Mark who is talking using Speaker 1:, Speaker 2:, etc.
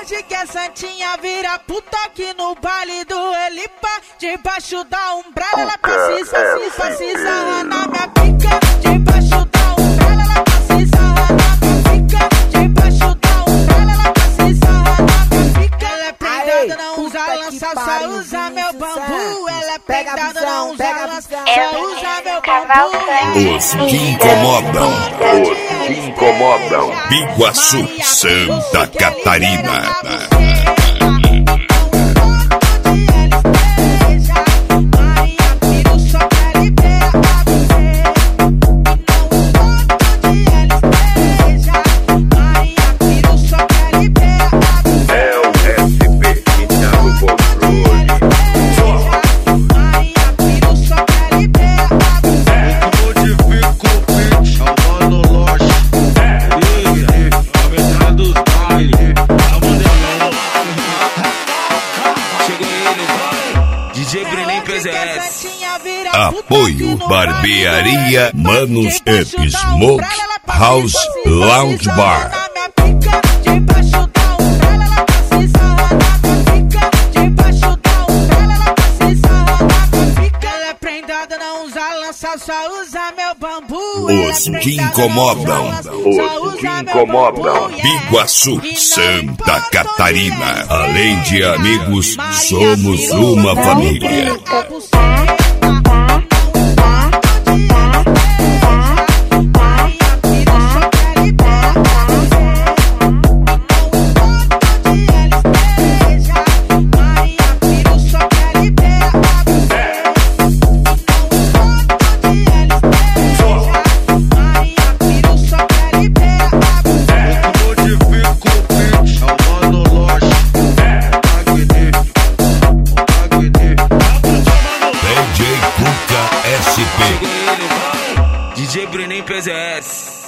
Speaker 1: Hoje que a Santinha vira puta aqui no baile do Elipa. Debaixo da umbrella ela precisa na minha pica. Debaixo da umbrella ela precisa na minha pica. Debaixo da umbrella ela precisa na minha pica. Ela é prendada, não usa lança, só usa meu bambu. Ela é prendada, não usa lança, só usa meu bambu.
Speaker 2: Os que incomodam, os que incomodam. Biguaçu, Santa Catarina. Apoio Barbearia Manos and Smoke House Lounge Bar.
Speaker 1: Debaixo da umbrella ela precisa na minha pica. Debaixo da umbrella ela precisa na minha pica. Ela é prendada, não usa lança, só usa meu bambu.
Speaker 2: Os que incomodam, os que incomodam. Biguaçu, Santa Catarina. Além de amigos, somos uma família.
Speaker 3: DJ Bruninho PZS.